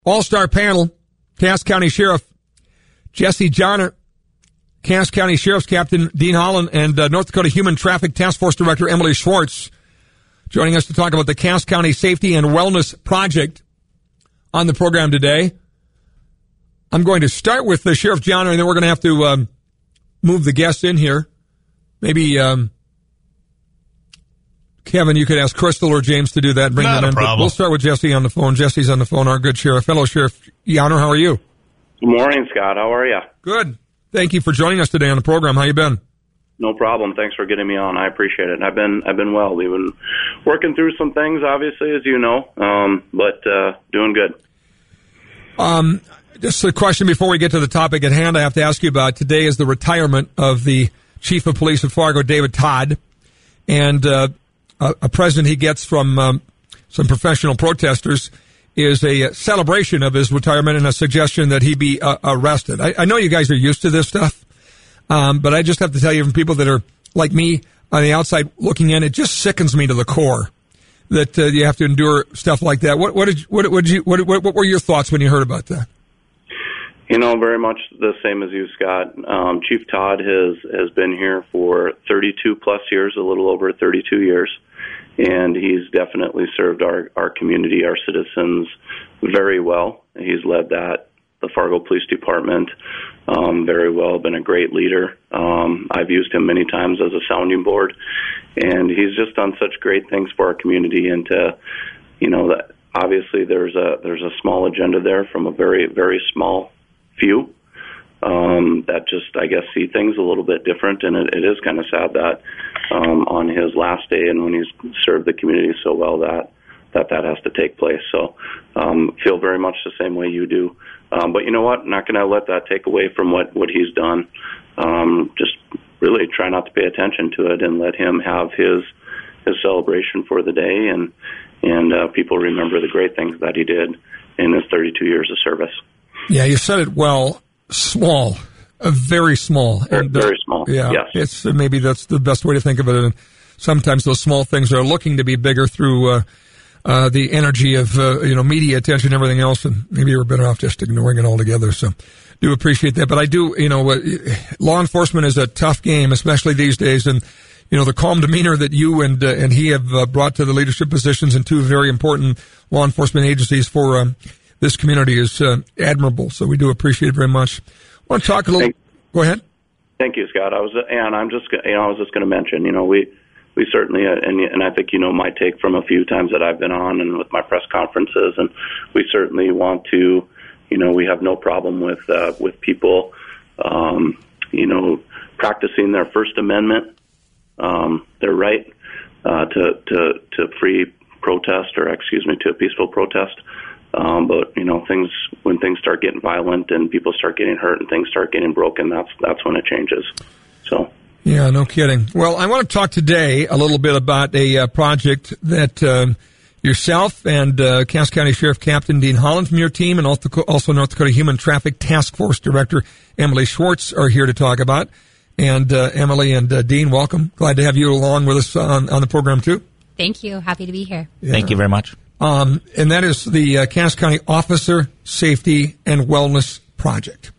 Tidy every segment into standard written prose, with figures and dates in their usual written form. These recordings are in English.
All-star panel, Cass County Sheriff Jesse Johnner, Cass County Sheriff's Captain Dean Holland, and North Dakota Human Traffic Task Force Director Emily Schwartz joining us to talk about the Cass County Safety and Wellness Project on the program today. I'm going to start with Sheriff Johnner, and then we're going to have to move the guests in here. Maybe, Kevin, you could ask Crystal or James to do that. Bring them in. But we'll start with Jesse on the phone. Jesse's on the phone, our good sheriff. Hello, Sheriff Johnner. How are you? Good morning, Scott. How are you? Good. Thank you for joining us today on the program. How you been? No problem. Thanks for getting me on. I appreciate it. I've been well. We've been working through some things, obviously, as you know, but doing good. Just a question before we get to the topic at hand I have to ask you about. Today is the retirement of the Chief of Police of Fargo, David Todd, and a present he gets from some professional protesters is a celebration of his retirement and a suggestion that he be arrested. I know you guys are used to this stuff, but I just have to tell you, from people that are like me on the outside looking in, it just sickens me to the core that you have to endure stuff like that. What were your thoughts when you heard about that? You know, very much the same as you, Scott. Chief Todd has been here for 32 plus years, a little over 32 years. And he's definitely served our community, our citizens, very well. He's led the Fargo Police Department very well, been a great leader. I've used him many times as a sounding board, and he's just done such great things for our community. And that obviously there's a small agenda there from a very, very small few that just, I guess, see things a little bit different. And it is kind of sad that on his last day and when he's served the community so well that has to take place. So feel very much the same way you do. But you know what? Not going to let that take away from what he's done. Just really try not to pay attention to it and let him have his celebration for the day and people remember the great things that he did in his 32 years of service. Yeah, you said it well. Small, very small. Very small, yeah, yes. It's maybe that's the best way to think of it. And sometimes those small things are looking to be bigger through the energy of media attention and everything else, and maybe you're better off just ignoring it altogether. So do appreciate that. But I do, law enforcement is a tough game, especially these days, and the calm demeanor that you and he have brought to the leadership positions in two very important law enforcement agencies for this community is admirable. So we do appreciate it very much. I want to talk a little. Go ahead. Thank you, Scott. I was just going to mention, we certainly, and I think my take from a few times that I've been on and with my press conferences, and we certainly want to, we have no problem with people, practicing their First Amendment, their right to free protest to a peaceful protest. But when things start getting violent and people start getting hurt and things start getting broken, that's when it changes. So. Yeah, no kidding. Well, I want to talk today a little bit about a project that yourself and Cass County Sheriff Captain Dean Holland from your team, and also North Dakota Human Traffic Task Force Director Emily Schwartz are here to talk about. And Emily and Dean, welcome. Glad to have you along with us on the program too. Thank you. Happy to be here. Yeah. Thank you very much. And that is the Cass County Officer Safety and Wellness Project.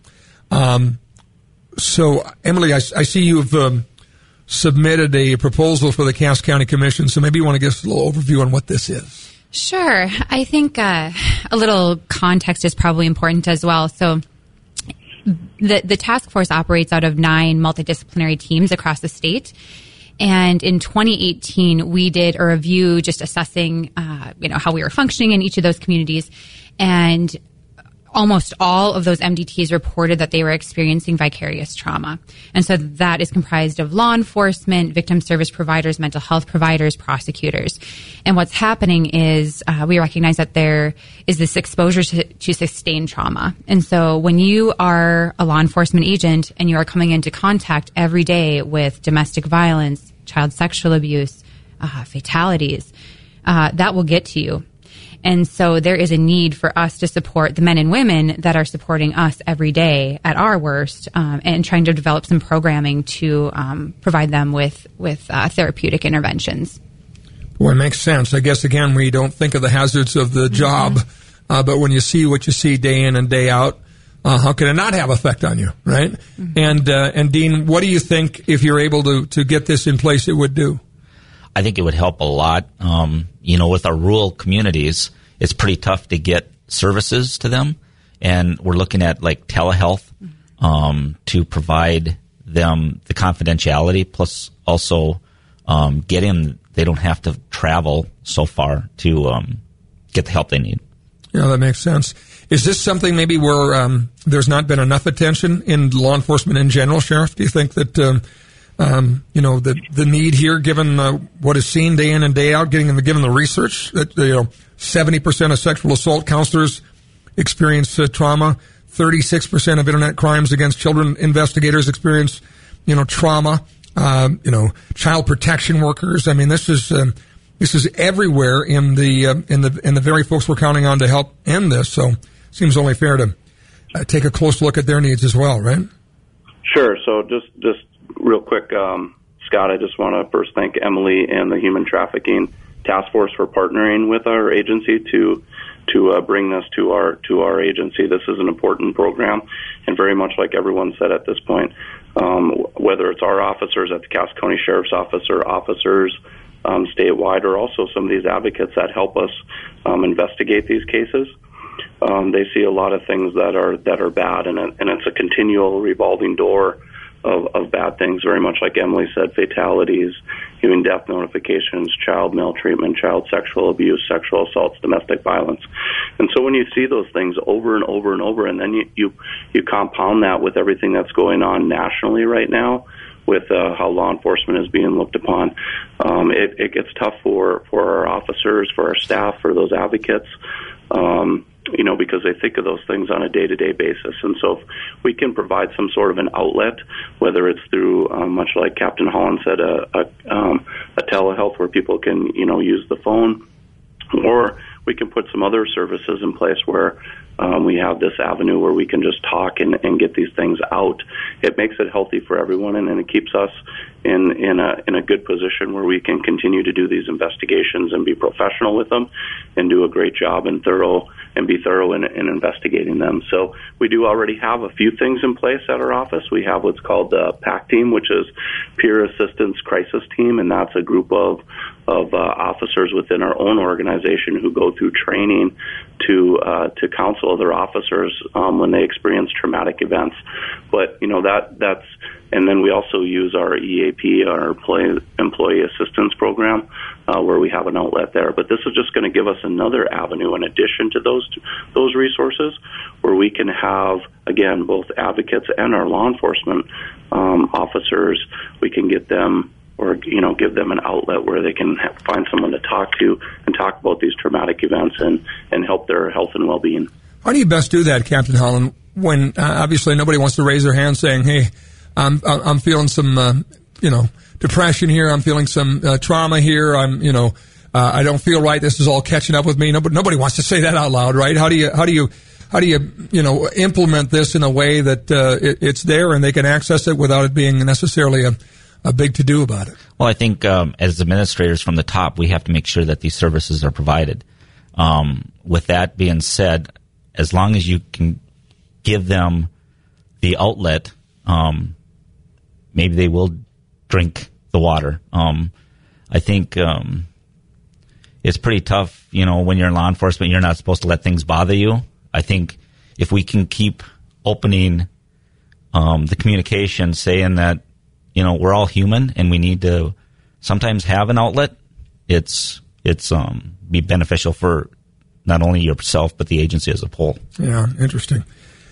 So, Emily, I see you've submitted a proposal for the Cass County Commission, so maybe you want to give us a little overview on what this is. Sure. I think a little context is probably important as well. So the task force operates out of 9 multidisciplinary teams across the state. And in 2018, we did a review just assessing, how we were functioning in each of those communities. And almost all of those MDTs reported that they were experiencing vicarious trauma. And so that is comprised of law enforcement, victim service providers, mental health providers, prosecutors. And what's happening is we recognize that there is this exposure to sustained trauma. And so when you are a law enforcement agent and you are coming into contact every day with domestic violence, child sexual abuse, fatalities, that will get to you. And so there is a need for us to support the men and women that are supporting us every day at our worst, and trying to develop some programming to provide them with therapeutic interventions. Boy, it makes sense. I guess, again, we don't think of the hazards of the job but when you see what you see day in and day out, how can it not have effect on you, right? Mm-hmm. And Dean, what do you think if you're able to get this in place, it would do? I think it would help a lot. With our rural communities, it's pretty tough to get services to them, and we're looking at like telehealth to provide them the confidentiality, plus also they don't have to travel so far to get the help they need. Yeah, that makes sense. Is this something maybe where there's not been enough attention in law enforcement in general, Sheriff? Do you think that the need here, given what is seen day in and day out, given the research that 70% of sexual assault counselors experience trauma, 36% of internet crimes against children investigators experience trauma, child protection workers. I mean, this is everywhere in the very folks we're counting on to help end this. So, it seems only fair to take a close look at their needs as well, right? Sure. So, just real quick, Scott, I just want to first thank Emily and the Human Trafficking Task Force for partnering with our agency to bring this to our agency. This is an important program, and very much like everyone said at this point, whether it's our officers at the Cass County Sheriff's Office or officers statewide, or also some of these advocates that help us investigate these cases, they see a lot of things that are bad, and it's a continual revolving door of bad things, very much like Emily said, fatalities, even death notifications, child maltreatment, child sexual abuse, sexual assaults, domestic violence. And so when you see those things over and over and over, and then you compound that with everything that's going on nationally right now, with how law enforcement is being looked upon, it gets tough for our officers, for our staff, for those advocates, because they think of those things on a day-to-day basis. And so if we can provide some sort of an outlet, whether it's through, much like Captain Holland said, a telehealth where people can, use the phone, or we can put some other services in place where we have this avenue where we can just talk and get these things out. It makes it healthy for everyone, and it keeps us in a good position where we can continue to do these investigations and be professional with them and do a great job and be thorough in investigating them. So we do already have a few things in place at our office. We have what's called the PAC team, which is Peer Assistance Crisis Team, and that's a group of officers within our own organization who go through training to counsel other officers when they experience traumatic events. But that's, and then we also use our EAP, our Employee Assistance Program, where we have an outlet there. But this is just going to give us another avenue in addition to those resources, where we can have, again, both advocates and our law enforcement officers. We can get them, or give them an outlet where they can find someone to talk to and talk about these traumatic events and help their health and well-being. How do you best do that, Captain Holland, when obviously nobody wants to raise their hand saying, hey, I'm feeling some depression here, I'm feeling some trauma here, I don't feel right, this is all catching up with me. Nobody wants to say that out loud, right? How do you implement this in a way that it's there and they can access it without it being necessarily a big to-do about it? Well, I think as administrators from the top, we have to make sure that these services are provided. With that being said, as long as you can give them the outlet, maybe they will drink the water. I think it's pretty tough, when you're in law enforcement, you're not supposed to let things bother you. I think if we can keep opening the communication, saying that, we're all human and we need to sometimes have an outlet, it's be beneficial for not only yourself but the agency as a whole. Yeah, interesting.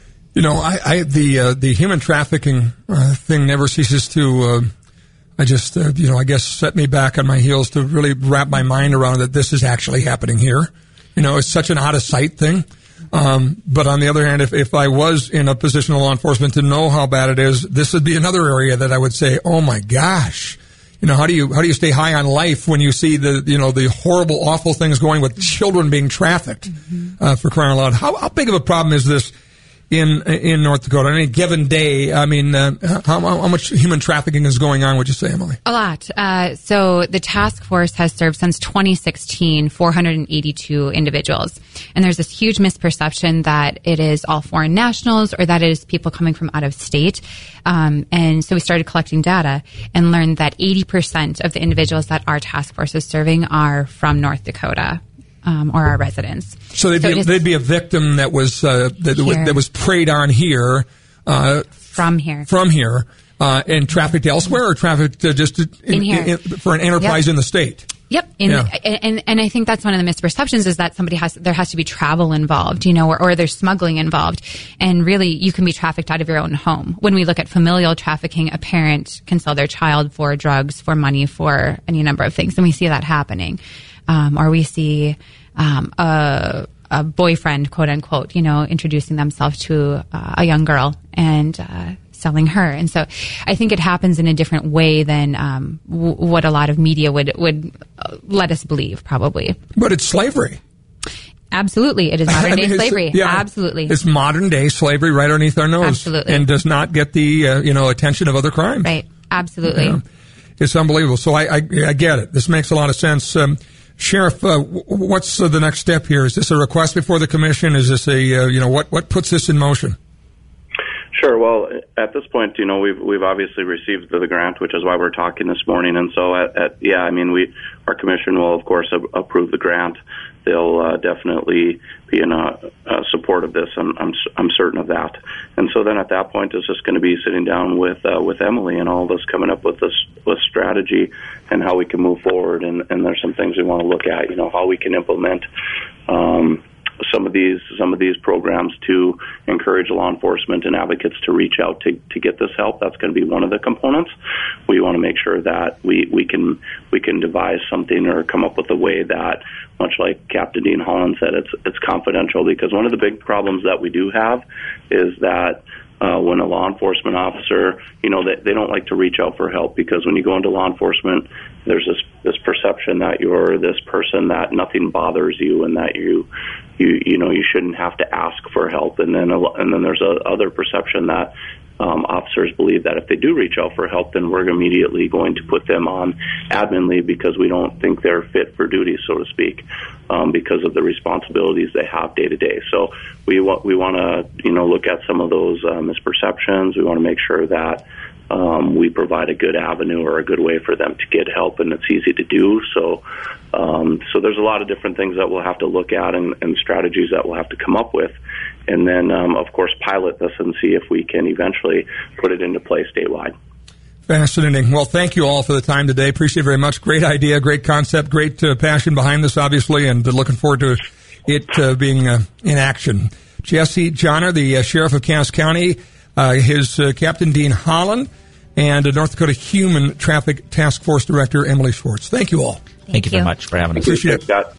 The human trafficking thing never ceases to I guess set me back on my heels to really wrap my mind around that this is actually happening here. It's such an out of sight thing. But on the other hand, if I was in a position of law enforcement to know how bad it is, this would be another area that I would say, oh my gosh, how do you stay high on life when you see the horrible, awful things going with children being trafficked, for crying out loud? How big of a problem is this in North Dakota on any given day? I mean, how much human trafficking is going on, would you say, Emily? A lot. So the task force has served since 2016 482 individuals. And there's this huge misperception that it is all foreign nationals or that it is people coming from out of state. And so we started collecting data and learned that 80% of the individuals that our task force is serving are from North Dakota. Or our residents. So they'd be a victim that was that was preyed on here, from here, and trafficked elsewhere, or trafficked just for an enterprise in the state. Yep, and I think that's one of the misperceptions is that there has to be travel involved, or there's smuggling involved, and really you can be trafficked out of your own home. When we look at familial trafficking, a parent can sell their child for drugs, for money, for any number of things, and we see that happening. Or we see a boyfriend, quote unquote, introducing themselves to a young girl and selling her. And so I think it happens in a different way than what a lot of media would let us believe, probably. But it's slavery. Absolutely. It is modern day slavery. Yeah, absolutely. It's modern day slavery right underneath our nose. Absolutely. And does not get the, attention of other crimes. Right. Absolutely. Yeah. It's unbelievable. So I get it. This makes a lot of sense. Sheriff, what's the next step here? Is this a request before the commission? Is this what puts this in motion? Sure. Well, at this point, we've obviously received the grant, which is why we're talking this morning. And so, our commission will, of course, approve the grant. They'll definitely be in support of this. I'm certain of that. And so then at that point, it's just going to be sitting down with Emily and all of us coming up with strategy and how we can move forward. And there's some things we want to look at. How we can implement some of these programs to encourage law enforcement and advocates to reach out to get this help. That's going to be one of the components. We want to make sure that we can devise something or come up with a way that, much like Captain Dean Holland said, it's confidential, because one of the big problems that we do have is that when a law enforcement officer, they don't like to reach out for help, because when you go into law enforcement, there's this perception that you're this person that nothing bothers you and that you shouldn't have to ask for help. And then there's other perception that officers believe that if they do reach out for help, then we're immediately going to put them on admin leave because we don't think they're fit for duty, so to speak, because of the responsibilities they have day to day. So we want to look at some of those misperceptions. We want to make sure that we provide a good avenue or a good way for them to get help, and it's easy to do. So there's a lot of different things that we'll have to look at and strategies that we'll have to come up with. And then, of course, pilot this and see if we can eventually put it into play statewide. Fascinating. Well, thank you all for the time today. Appreciate it very much. Great idea, great concept, great passion behind this, obviously, and looking forward to it being in action. Jesse Johnner, the Sheriff of Cass County, his Captain Dean Holland, and North Dakota Human Traffic Task Force Director Emily Schwartz. Thank you all. Thank you very much for having us. Appreciate it.